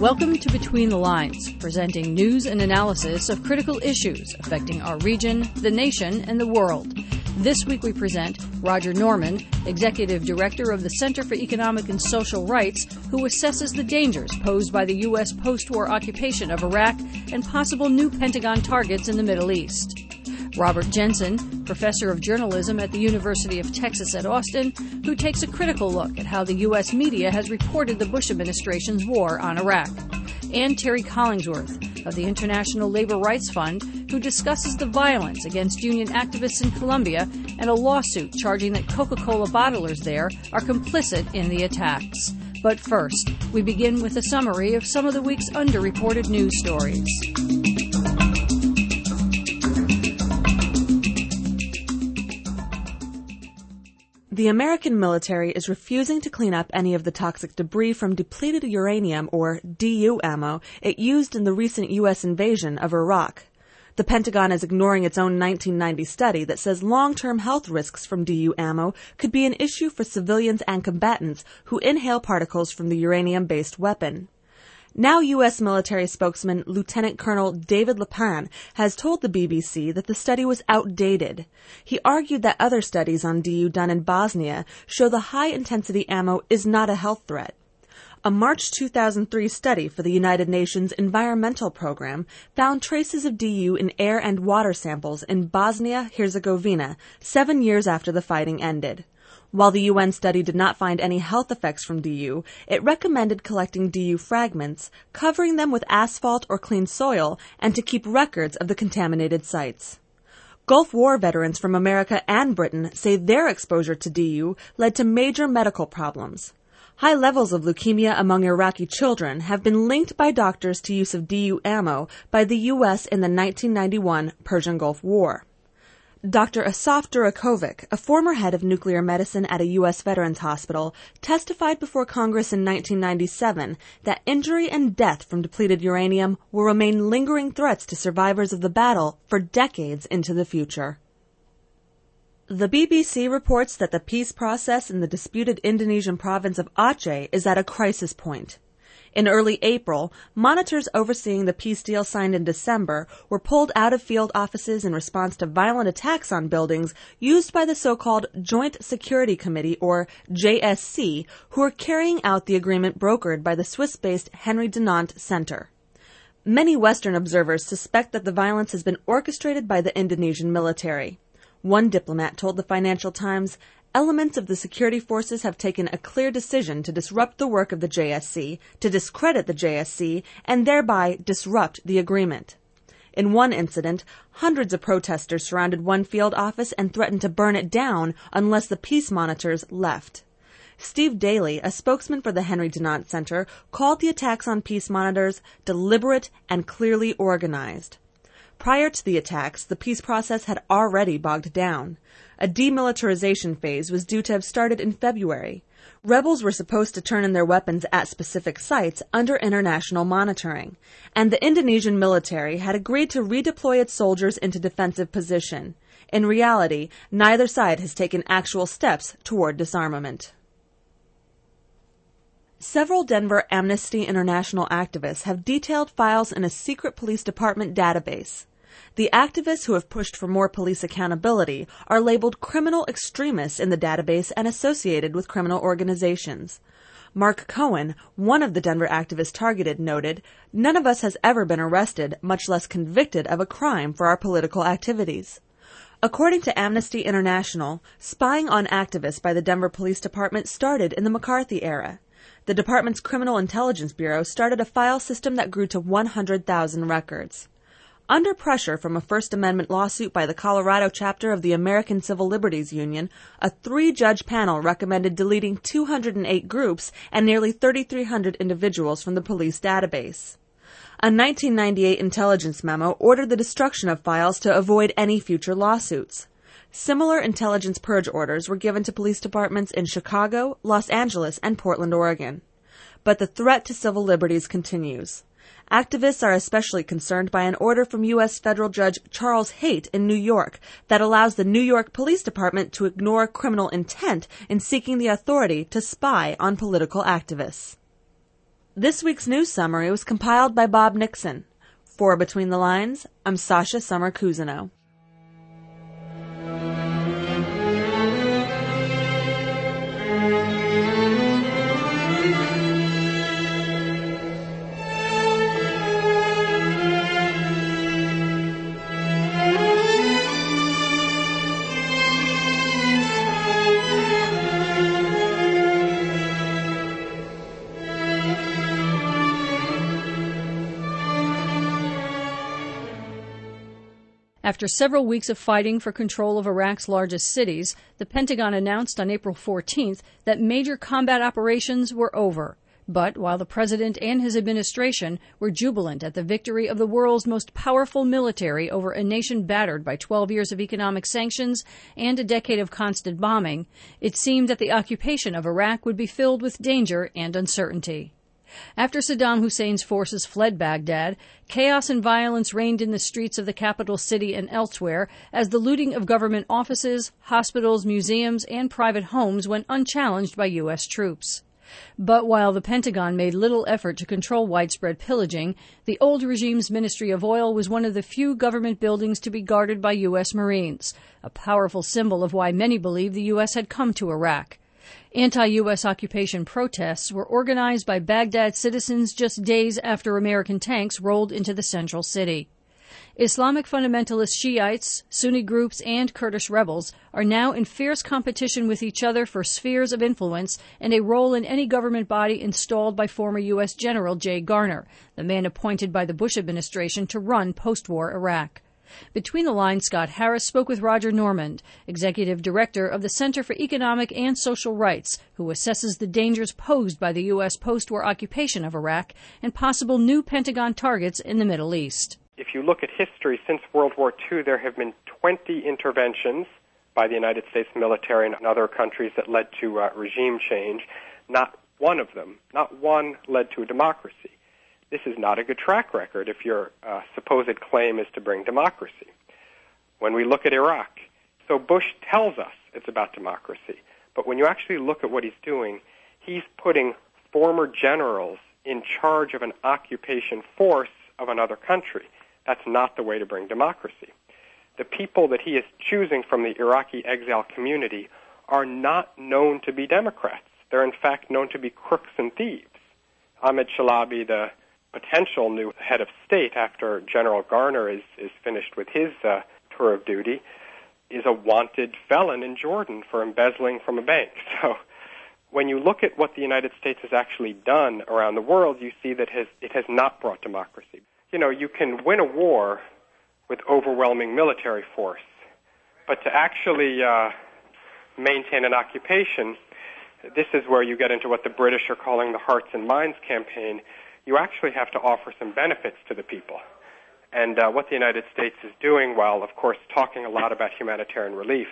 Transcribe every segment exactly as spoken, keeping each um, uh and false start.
Welcome to Between the Lines, presenting news and analysis of critical issues affecting our region, the nation, and the world. This week we present Roger Norman, Executive Director of the Center for Economic and Social Rights, who assesses the dangers posed by the U S post-war occupation of Iraq and possible new Pentagon targets in the Middle East. Robert Jensen, Professor of Journalism at the University of Texas at Austin, who takes a critical look at how the U S media has reported the Bush administration's war on Iraq. And Terry Collingsworth of the International Labor Rights Fund, who discusses the violence against union activists in Colombia and a lawsuit charging that Coca-Cola bottlers there are complicit in the attacks. But first, we begin with a summary of some of the week's underreported news stories. The American military is refusing to clean up any of the toxic debris from depleted uranium, or D U ammo, it used in the recent U S invasion of Iraq. The Pentagon is ignoring its own nineteen ninety study that says long-term health risks from D U ammo could be an issue for civilians and combatants who inhale particles from the uranium-based weapon. Now U S military spokesman Lieutenant Colonel David Leppan has told the B B C that the study was outdated. He argued that other studies on D U done in Bosnia show the high-intensity ammo is not a health threat. A March two thousand three study for the United Nations Environmental Program found traces of D U in air and water samples in Bosnia-Herzegovina seven years after the fighting ended. While the U N study did not find any health effects from D U, it recommended collecting D U fragments, covering them with asphalt or clean soil, and to keep records of the contaminated sites. Gulf War veterans from America and Britain say their exposure to D U led to major medical problems. High levels of leukemia among Iraqi children have been linked by doctors to use of D U ammo by the U S in the nineteen ninety-one Persian Gulf War. Doctor Asaf Durakovic, a former head of nuclear medicine at a U S veterans hospital, testified before Congress in nineteen ninety-seven that injury and death from depleted uranium will remain lingering threats to survivors of the battle for decades into the future. The B B C reports that the peace process in the disputed Indonesian province of Aceh is at a crisis point. In early April, monitors overseeing the peace deal signed in December were pulled out of field offices in response to violent attacks on buildings used by the so-called Joint Security Committee, or J S C, who are carrying out the agreement brokered by the Swiss-based Henry Dunant Center. Many Western observers suspect that the violence has been orchestrated by the Indonesian military. One diplomat told the Financial Times, "Elements of the security forces have taken a clear decision to disrupt the work of the J S C, to discredit the J S C, and thereby disrupt the agreement." In one incident, hundreds of protesters surrounded one field office and threatened to burn it down unless the peace monitors left. Steve Daly, a spokesman for the Henry Dunant Center, called the attacks on peace monitors deliberate and clearly organized. Prior to the attacks, the peace process had already bogged down. A demilitarization phase was due to have started in February. Rebels were supposed to turn in their weapons at specific sites under international monitoring, and the Indonesian military had agreed to redeploy its soldiers into defensive position. In reality, neither side has taken actual steps toward disarmament. Several Denver Amnesty International activists have detailed files in a secret police department database. The activists who have pushed for more police accountability are labeled criminal extremists in the database and associated with criminal organizations. Mark Cohen, one of the Denver activists targeted, noted, "None of us has ever been arrested, much less convicted of a crime for our political activities." According to Amnesty International, spying on activists by the Denver Police Department started in the McCarthy era. The department's Criminal Intelligence Bureau started a file system that grew to one hundred thousand records. Under pressure from a First Amendment lawsuit by the Colorado chapter of the American Civil Liberties Union, a three-judge panel recommended deleting two hundred eight groups and nearly thirty-three hundred individuals from the police database. A nineteen ninety-eight intelligence memo ordered the destruction of files to avoid any future lawsuits. Similar intelligence purge orders were given to police departments in Chicago, Los Angeles, and Portland, Oregon. But the threat to civil liberties continues. Activists are especially concerned by an order from U S federal judge Charles Haight in New York that allows the New York Police Department to ignore criminal intent in seeking the authority to spy on political activists. This week's news summary was compiled by Bob Nixon. For Between the Lines, I'm Sasha Summer-Cousineau. After several weeks of fighting for control of Iraq's largest cities, the Pentagon announced on April fourteenth that major combat operations were over. But while the president and his administration were jubilant at the victory of the world's most powerful military over a nation battered by twelve years of economic sanctions and a decade of constant bombing, it seemed that the occupation of Iraq would be filled with danger and uncertainty. After Saddam Hussein's forces fled Baghdad, chaos and violence reigned in the streets of the capital city and elsewhere as the looting of government offices, hospitals, museums, and private homes went unchallenged by U S troops. But while the Pentagon made little effort to control widespread pillaging, the old regime's Ministry of Oil was one of the few government buildings to be guarded by U S Marines, a powerful symbol of why many believe the U S had come to Iraq. Anti-U S occupation protests were organized by Baghdad citizens just days after American tanks rolled into the central city. Islamic fundamentalist Shiites, Sunni groups, and Kurdish rebels are now in fierce competition with each other for spheres of influence and a role in any government body installed by former U S General Jay Garner, the man appointed by the Bush administration to run post-war Iraq. Between the Lines, Scott Harris spoke with Roger Normand, executive director of the Center for Economic and Social Rights, who assesses the dangers posed by the U S post-war occupation of Iraq and possible new Pentagon targets in the Middle East. If you look at history since World War Two, there have been twenty interventions by the United States military and other countries that led to uh, regime change. Not one of them, not one led to a democracy. This is not a good track record if your uh, supposed claim is to bring democracy. When we look at Iraq, so Bush tells us it's about democracy, but when you actually look at what he's doing, he's putting former generals in charge of an occupation force of another country. That's not the way to bring democracy. The people that he is choosing from the Iraqi exile community are not known to be Democrats. They're in fact known to be crooks and thieves. Ahmed Chalabi, the potential new head of state after General Garner is, is finished with his uh, tour of duty, is a wanted felon in Jordan for embezzling from a bank. So when you look at what the United States has actually done around the world, you see that has, it has not brought democracy. You know, you can win a war with overwhelming military force, but to actually uh, maintain an occupation, this is where you get into what the British are calling the Hearts and Minds campaign. You actually have to offer some benefits to the people. And uh, what the United States is doing, while, of course, talking a lot about humanitarian relief,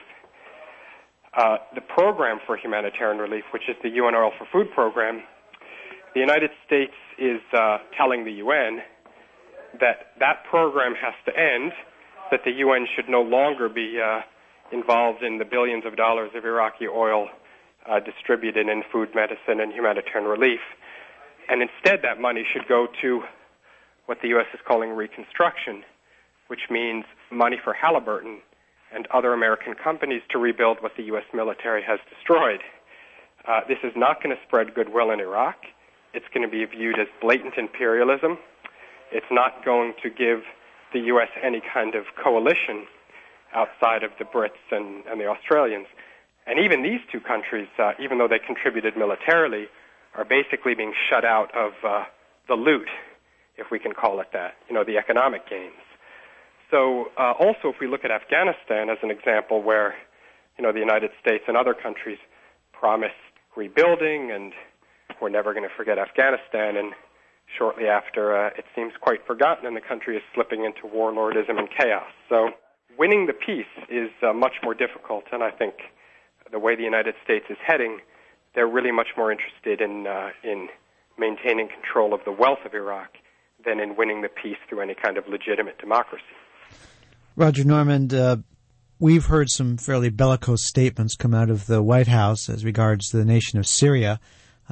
uh, the program for humanitarian relief, which is the U N Oil for Food program, the United States is uh, telling the U N that that program has to end, that the U N should no longer be uh, involved in the billions of dollars of Iraqi oil uh, distributed in food, medicine, and humanitarian relief. And instead, that money should go to what the U S is calling reconstruction, which means money for Halliburton and other American companies to rebuild what the U S military has destroyed. Uh, this is not going to spread goodwill in Iraq. It's going to be viewed as blatant imperialism. It's not going to give the U S any kind of coalition outside of the Brits and, and the Australians. And even these two countries, uh, even though they contributed militarily, are basically being shut out of uh, the loot, if we can call it that, you know, the economic gains. So uh, also if we look at Afghanistan as an example where, you know, the United States and other countries promised rebuilding and we're never going to forget Afghanistan, and shortly after uh, it seems quite forgotten and the country is slipping into warlordism and chaos. So winning the peace is uh, much more difficult, and I think the way the United States is heading, they're really much more interested in uh, in maintaining control of the wealth of Iraq than in winning the peace through any kind of legitimate democracy. Roger Normand, uh, we've heard some fairly bellicose statements come out of the White House as regards the nation of Syria.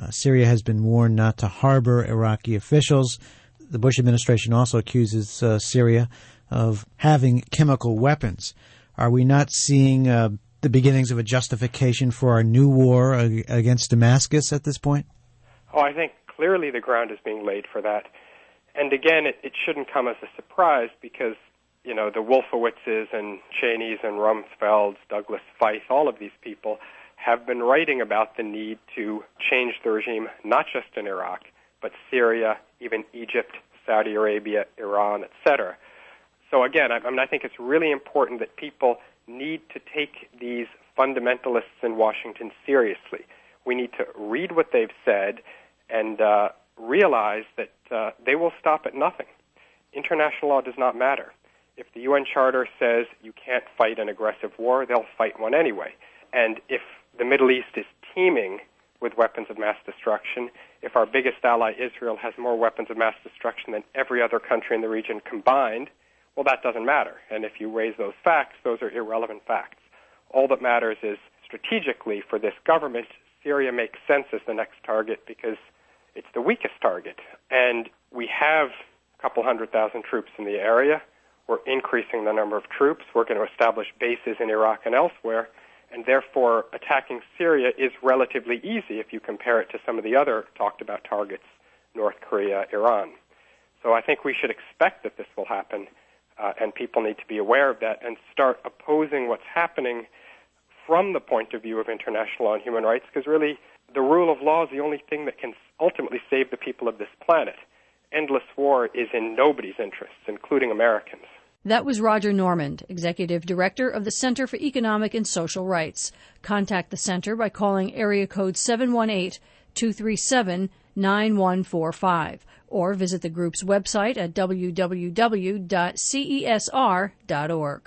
Uh, Syria has been warned not to harbor Iraqi officials. The Bush administration also accuses uh, Syria of having chemical weapons. Are we not seeing uh, the beginnings of a justification for our new war ag- against Damascus at this point? Oh, I think clearly the ground is being laid for that. And again, it, it shouldn't come as a surprise because, you know, the Wolfowitzes and Cheneys and Rumsfelds, Douglas Feith, all of these people have been writing about the need to change the regime, not just in Iraq, but Syria, even Egypt, Saudi Arabia, Iran, et cetera. So again, I, I mean, I think it's really important that people need to take these fundamentalists in Washington seriously. We need to read what they've said and uh, realize that uh, they will stop at nothing. International law does not matter. If the U N Charter says you can't fight an aggressive war, they'll fight one anyway. And if the Middle East is teeming with weapons of mass destruction, if our biggest ally, Israel, has more weapons of mass destruction than every other country in the region combined, well, that doesn't matter. And if you raise those facts, those are irrelevant facts. All that matters is strategically for this government, Syria makes sense as the next target because it's the weakest target. And we have a couple hundred thousand troops in the area. We're increasing the number of troops. We're going to establish bases in Iraq and elsewhere. And therefore, attacking Syria is relatively easy if you compare it to some of the other talked about targets, North Korea, Iran. So I think we should expect that this will happen, uh, and people need to be aware of that and start opposing what's happening from the point of view of international law and human rights, because really the rule of law is the only thing that can ultimately save the people of this planet. Endless war is in nobody's interests, including Americans. That was Roger Normand, Executive Director of the Center for Economic and Social Rights. Contact the center by calling area code seven one eight, two three seven, nine one four five or visit the group's website at w w w dot c e s r dot org.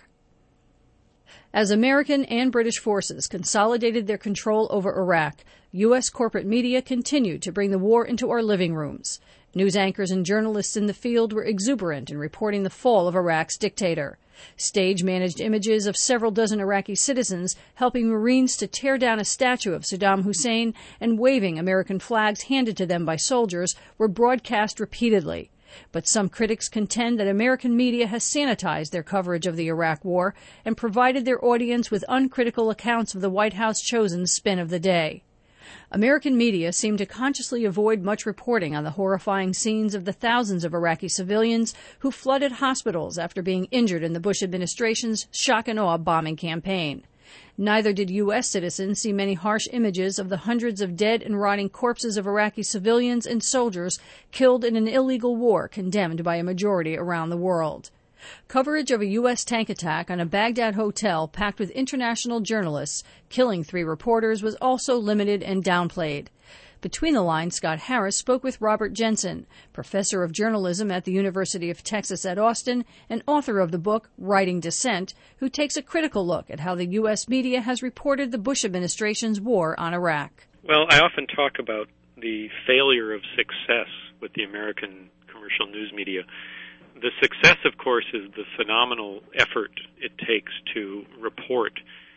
As American and British forces consolidated their control over Iraq, U S corporate media continued to bring the war into our living rooms. News anchors and journalists in the field were exuberant in reporting the fall of Iraq's dictator. Stage-managed images of several dozen Iraqi citizens helping Marines to tear down a statue of Saddam Hussein and waving American flags handed to them by soldiers were broadcast repeatedly. But some critics contend that American media has sanitized their coverage of the Iraq War and provided their audience with uncritical accounts of the White House-chosen spin of the day. American media seem to consciously avoid much reporting on the horrifying scenes of the thousands of Iraqi civilians who flooded hospitals after being injured in the Bush administration's shock and awe bombing campaign. Neither did U S citizens see many harsh images of the hundreds of dead and rotting corpses of Iraqi civilians and soldiers killed in an illegal war condemned by a majority around the world. Coverage of a U S tank attack on a Baghdad hotel packed with international journalists, killing three reporters, was also limited and downplayed. Between the lines, Scott Harris spoke with Robert Jensen, professor of journalism at the University of Texas at Austin and author of the book Writing Dissent, who takes a critical look at how the U S media has reported the Bush administration's war on Iraq. Well, I often talk about the failure of success with the American commercial news media. The success, of course, is the phenomenal effort it takes to report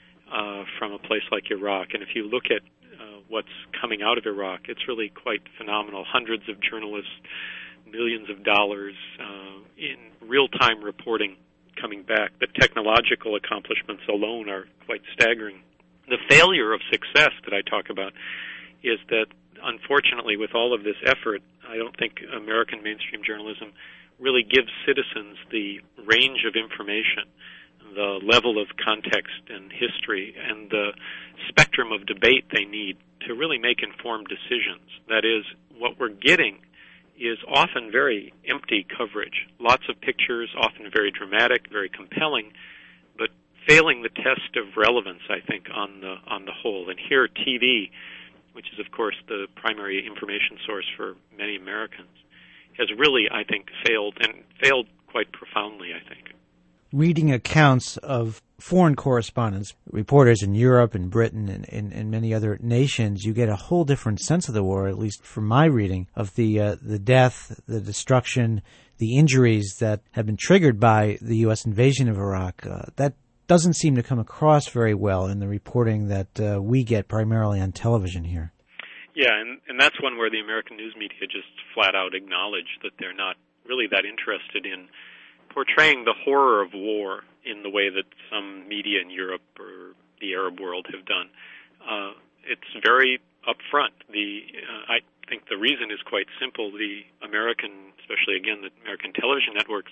uh, from a place like Iraq. And if you look at uh, what's coming out of Iraq, it's really quite phenomenal. Hundreds of journalists, millions of dollars uh, in real-time reporting coming back. The technological accomplishments alone are quite staggering. The failure of success that I talk about is that, unfortunately, with all of this effort, I don't think American mainstream journalism really gives citizens the range of information, the level of context and history, and the spectrum of debate they need to really make informed decisions. That is, what we're getting is often very empty coverage. Lots of pictures, often very dramatic, very compelling, but failing the test of relevance, I think, on the on the whole. And here, T V, which is, of course, the primary information source for many Americans, has really, I think, failed, and failed quite profoundly, I think. Reading accounts of foreign correspondents, reporters in Europe and Britain and, and, and many other nations, you get a whole different sense of the war, at least from my reading, of the uh, the death, the destruction, the injuries that have been triggered by the U S invasion of Iraq. Uh, that doesn't seem to come across very well in the reporting that uh, we get primarily on television here. Yeah, and, and that's one where the American news media just flat out acknowledge that they're not really that interested in portraying the horror of war in the way that some media in Europe or the Arab world have done. Uh, it's very upfront. The uh, I think the reason is quite simple. The American, especially again the American television networks,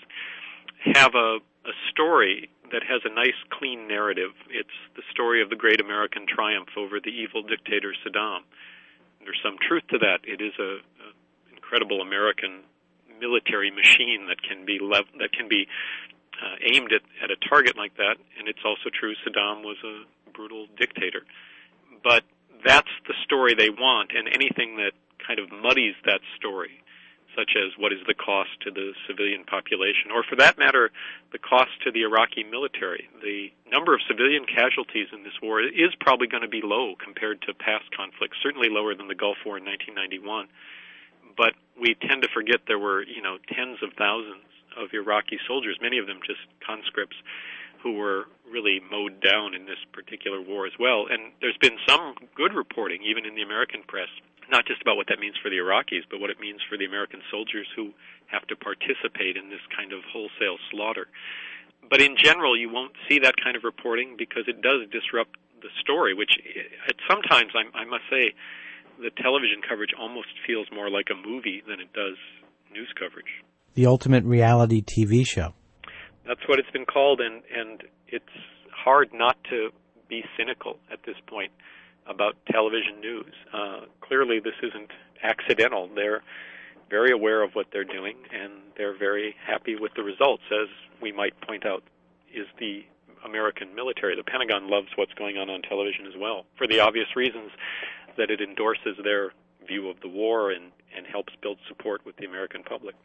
have a, a story that has a nice, clean narrative. It's the story of the great American triumph over the evil dictator Saddam. There's some truth to that. It is a, a incredible American military machine that can be lev- that can be uh, aimed at, at a target like that. And it's also true Saddam was a brutal dictator. But that's the story they want, and anything that kind of muddies that story, such as what is the cost to the civilian population, or for that matter, the cost to the Iraqi military. The number of civilian casualties in this war is probably going to be low compared to past conflicts, certainly lower than the Gulf War in nineteen ninety-one. But we tend to forget there were, you know, tens of thousands of Iraqi soldiers, many of them just conscripts, who were really mowed down in this particular war as well. And there's been some good reporting, even in the American press, not just about what that means for the Iraqis, but what it means for the American soldiers who have to participate in this kind of wholesale slaughter. But in general, you won't see that kind of reporting because it does disrupt the story, which at sometimes, I, I must say, the television coverage almost feels more like a movie than it does news coverage. The ultimate reality T V show. That's what it's been called, and, and it's hard not to be cynical at this point about television news. Uh, clearly, this isn't accidental. They're very aware of what they're doing, and they're very happy with the results, as we might point out is the American military. The Pentagon loves what's going on on television as well, for the obvious reasons that it endorses their view of the war and, and helps build support with the American public.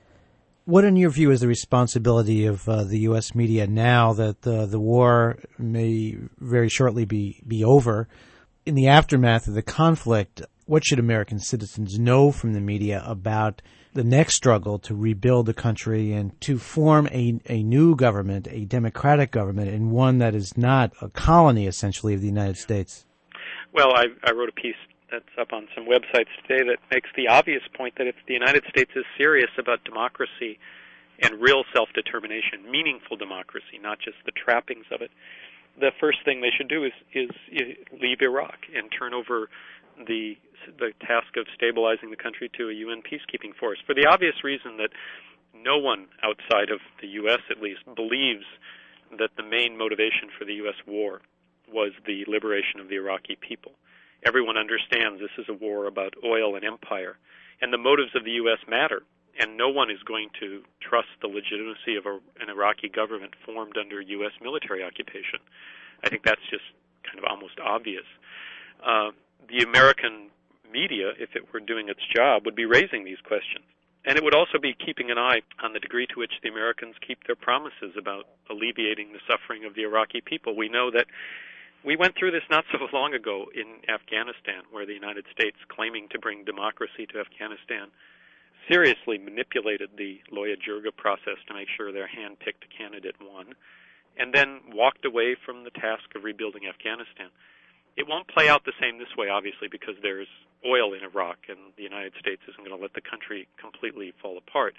What, in your view, is the responsibility of uh, the U S media now that uh, the war may very shortly be, be over? In the aftermath of the conflict, what should American citizens know from the media about the next struggle to rebuild the country and to form a, a new government, a democratic government, and one that is not a colony, essentially, of the United States? Well, I, I wrote a piece that's up on some websites today that makes the obvious point that if the United States is serious about democracy and real self-determination, meaningful democracy, not just the trappings of it, the first thing they should do is, is leave Iraq and turn over the the task of stabilizing the country to a U N peacekeeping force, for the obvious reason that no one outside of the U S at least believes that the main motivation for the U S war was the liberation of the Iraqi people. Everyone understands this is a war about oil and empire, and the motives of the U S matter, and no one is going to trust the legitimacy of a, an Iraqi government formed under U S military occupation. I think that's just kind of almost obvious. Uh, the American media, if it were doing its job, would be raising these questions. And it would also be keeping an eye on the degree to which the Americans keep their promises about alleviating the suffering of the Iraqi people. We know that we went through this not so long ago in Afghanistan, where the United States, claiming to bring democracy to Afghanistan, seriously manipulated the Loya Jirga process to make sure their hand-picked candidate won, and then walked away from the task of rebuilding Afghanistan. It won't play out the same this way, obviously, because there's oil in Iraq, and the United States isn't going to let the country completely fall apart.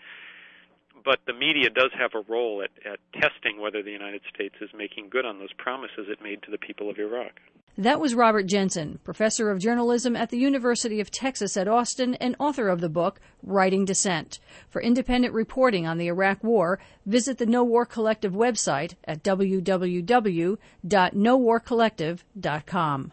But the media does have a role at, at testing whether the United States is making good on those promises it made to the people of Iraq. That was Robert Jensen, professor of journalism at the University of Texas at Austin and author of the book Writing Dissent. For independent reporting on the Iraq War, visit the No War Collective website at w w w dot no war collective dot com.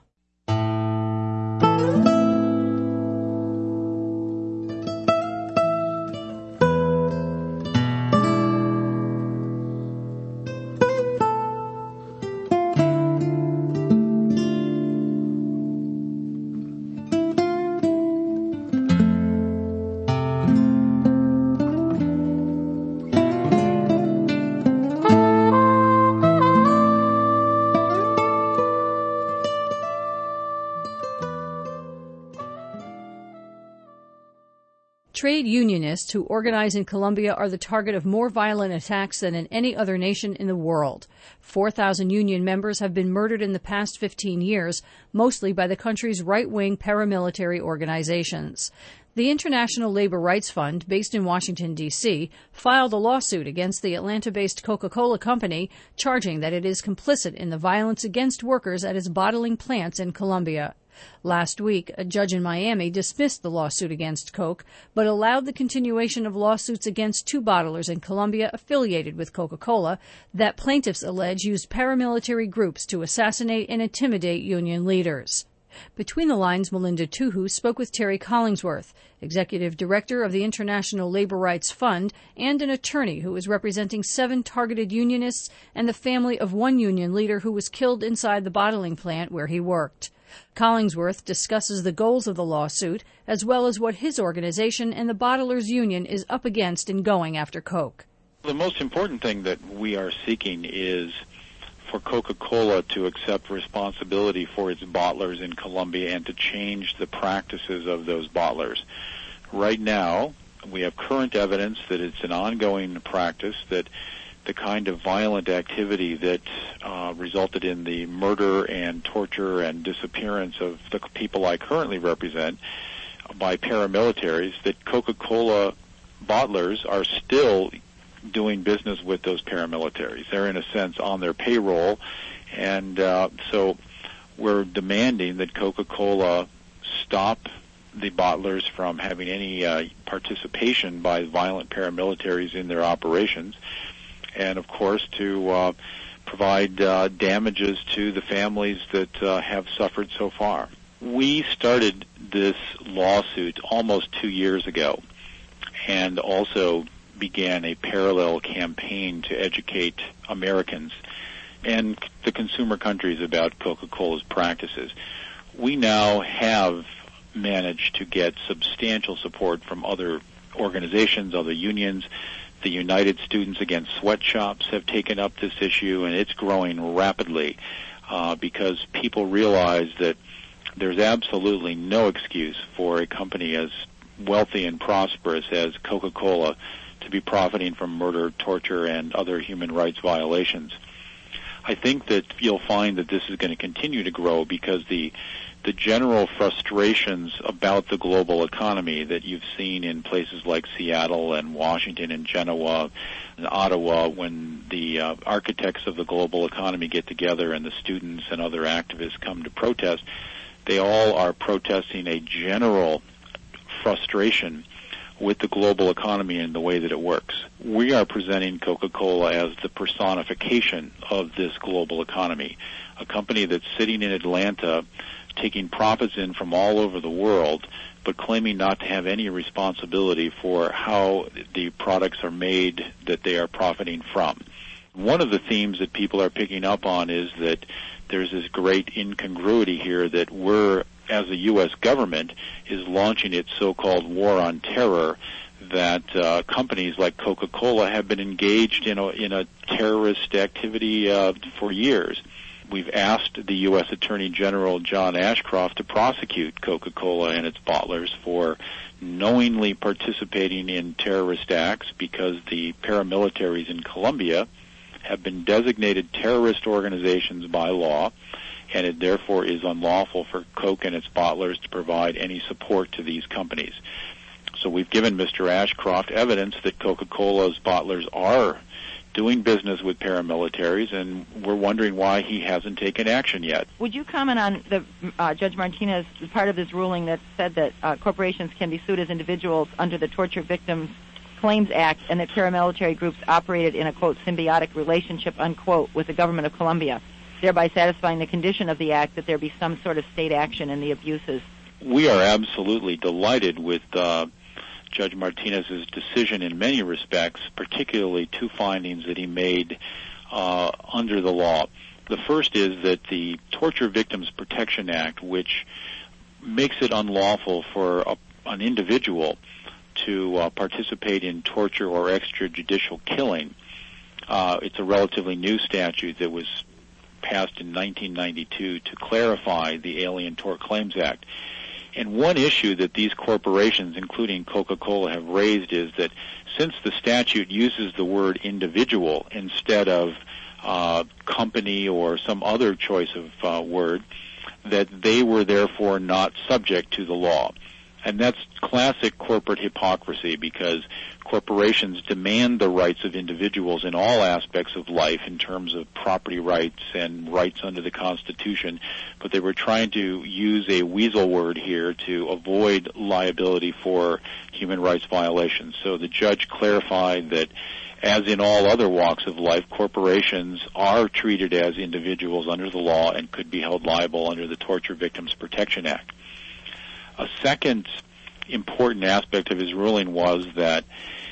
Trade unionists who organize in Colombia are the target of more violent attacks than in any other nation in the world. four thousand union members have been murdered in the past fifteen years, mostly by the country's right-wing paramilitary organizations. The International Labor Rights Fund, based in Washington, D C, filed a lawsuit against the Atlanta-based Coca-Cola Company, charging that it is complicit in the violence against workers at its bottling plants in Colombia. Last week, a judge in Miami dismissed the lawsuit against Coke, but allowed the continuation of lawsuits against two bottlers in Colombia affiliated with Coca-Cola that plaintiffs allege used paramilitary groups to assassinate and intimidate union leaders. Between the lines, Melinda Tuhu spoke with Terry Collingsworth, executive director of the International Labor Rights Fund and an attorney who is representing seven targeted unionists and the family of one union leader who was killed inside the bottling plant where he worked. Collingsworth discusses the goals of the lawsuit, as well as what his organization and the Bottlers Union is up against in going after Coke. The most important thing that we are seeking is for Coca-Cola to accept responsibility for its bottlers in Colombia and to change the practices of those bottlers. Right now, we have current evidence that it's an ongoing practice, that the kind of violent activity that uh, resulted in the murder and torture and disappearance of the people I currently represent by paramilitaries, that Coca-Cola bottlers are still doing business with those paramilitaries. They're, in a sense, on their payroll, and uh, so we're demanding that Coca-Cola stop the bottlers from having any uh, participation by violent paramilitaries in their operations, and, of course, to uh, provide uh, damages to the families that uh, have suffered so far. We started this lawsuit almost two years ago, and also began a parallel campaign to educate Americans and the consumer countries about Coca-Cola's practices. We now have managed to get substantial support from other organizations, other unions. The United Students Against Sweatshops have taken up this issue, and it's growing rapidly uh, because people realize that there's absolutely no excuse for a company as wealthy and prosperous as Coca-Cola to be profiting from murder, torture, and other human rights violations. I think that you'll find that this is going to continue to grow because the the general frustrations about the global economy that you've seen in places like Seattle and Washington and Genoa and Ottawa, when the uh, architects of the global economy get together and the students and other activists come to protest, they all are protesting a general frustration with the global economy and the way that it works. We are presenting Coca-Cola as the personification of this global economy, a company that's sitting in Atlanta taking profits in from all over the world, but claiming not to have any responsibility for how the products are made that they are profiting from. One of the themes that people are picking up on is that there's this great incongruity here that we're, as a U S government, is launching its so-called war on terror, that uh, companies like Coca-Cola have been engaged in a, in a terrorist activity uh, for years. We've asked the U S Attorney General John Ashcroft to prosecute Coca-Cola and its bottlers for knowingly participating in terrorist acts because the paramilitaries in Colombia have been designated terrorist organizations by law, and it therefore is unlawful for Coke and its bottlers to provide any support to these companies. So we've given Mister Ashcroft evidence that Coca-Cola's bottlers are doing business with paramilitaries, and we're wondering why he hasn't taken action yet. Would you comment on the uh, Judge Martinez, part of this ruling that said that uh, corporations can be sued as individuals under the Torture Victims Claims Act, and that paramilitary groups operated in a, quote, symbiotic relationship, unquote, with the government of Colombia, thereby satisfying the condition of the act that there be some sort of state action in the abuses? We are absolutely delighted with uh, Judge Martinez's decision in many respects, particularly two findings that he made uh, under the law. The first is that the Torture Victims Protection Act, which makes it unlawful for a, an individual to uh, participate in torture or extrajudicial killing, uh, it's a relatively new statute that was passed in nineteen ninety-two to clarify the Alien Tort Claims Act. And one issue that these corporations, including Coca-Cola, have raised is that since the statute uses the word individual instead of uh, company or some other choice of uh, word, that they were therefore not subject to the law. And that's classic corporate hypocrisy, because corporations demand the rights of individuals in all aspects of life in terms of property rights and rights under the Constitution, but they were trying to use a weasel word here to avoid liability for human rights violations. So the judge clarified that, as in all other walks of life, corporations are treated as individuals under the law and could be held liable under the Torture Victims Protection Act. A second important aspect of his ruling was that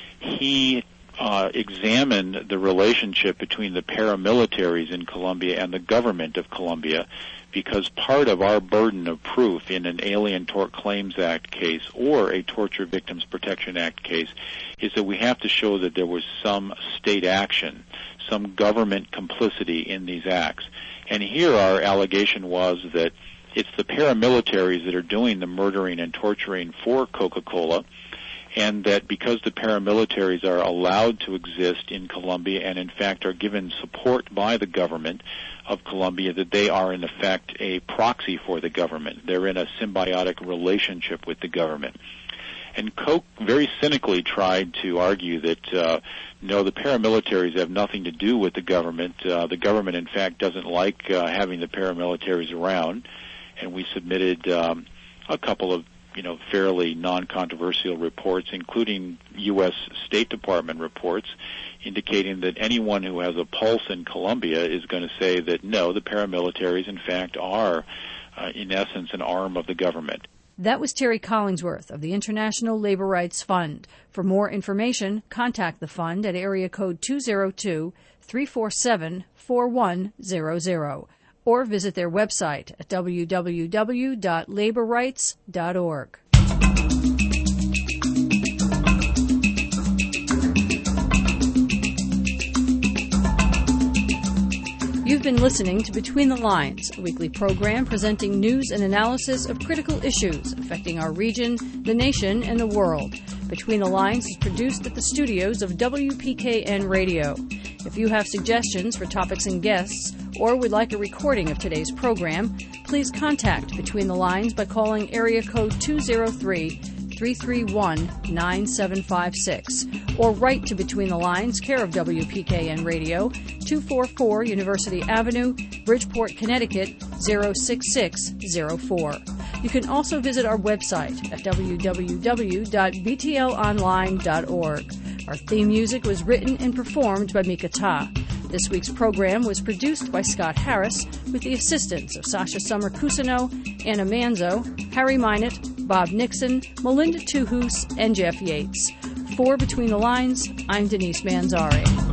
he uh, examined the relationship between the paramilitaries in Colombia and the government of Colombia, because part of our burden of proof in an Alien Tort Claims Act case or a Torture Victims Protection Act case is that we have to show that there was some state action, some government complicity in these acts. And here our allegation was that it's the paramilitaries that are doing the murdering and torturing for Coca-Cola, and that because the paramilitaries are allowed to exist in Colombia and in fact are given support by the government of Colombia, that they are in effect a proxy for the government. They're in a symbiotic relationship with the government. And Coke very cynically tried to argue that, uh, no, the paramilitaries have nothing to do with the government. Uh, the government, in fact, doesn't like uh, having the paramilitaries around. And we submitted um, a couple of, you know, fairly non-controversial reports, including U S State Department reports, indicating that anyone who has a pulse in Colombia is going to say that, no, the paramilitaries, in fact, are, uh, in essence, an arm of the government. That was Terry Collingsworth of the International Labor Rights Fund. For more information, contact the fund at area code two oh two, three four seven, four one zero zero. Or visit their website at w w w dot labor rights dot org. You've been listening to Between the Lines, a weekly program presenting news and analysis of critical issues affecting our region, the nation, and the world. Between the Lines is produced at the studios of W P K N Radio. If you have suggestions for topics and guests, or would like a recording of today's program, please contact Between the Lines by calling area code two oh three, three three one, nine seven five six, or write to Between the Lines, care of W P K N Radio, two forty-four University Avenue, Bridgeport, Connecticut, zero six six zero four. You can also visit our website at w w w dot b t l online dot org. Our theme music was written and performed by Mika Ta. This week's program was produced by Scott Harris with the assistance of Sasha Summer-Cusino, Anna Manzo, Harry Minott, Bob Nixon, Melinda Tuhus, and Jeff Yates. For Between the Lines, I'm Denise Manzari.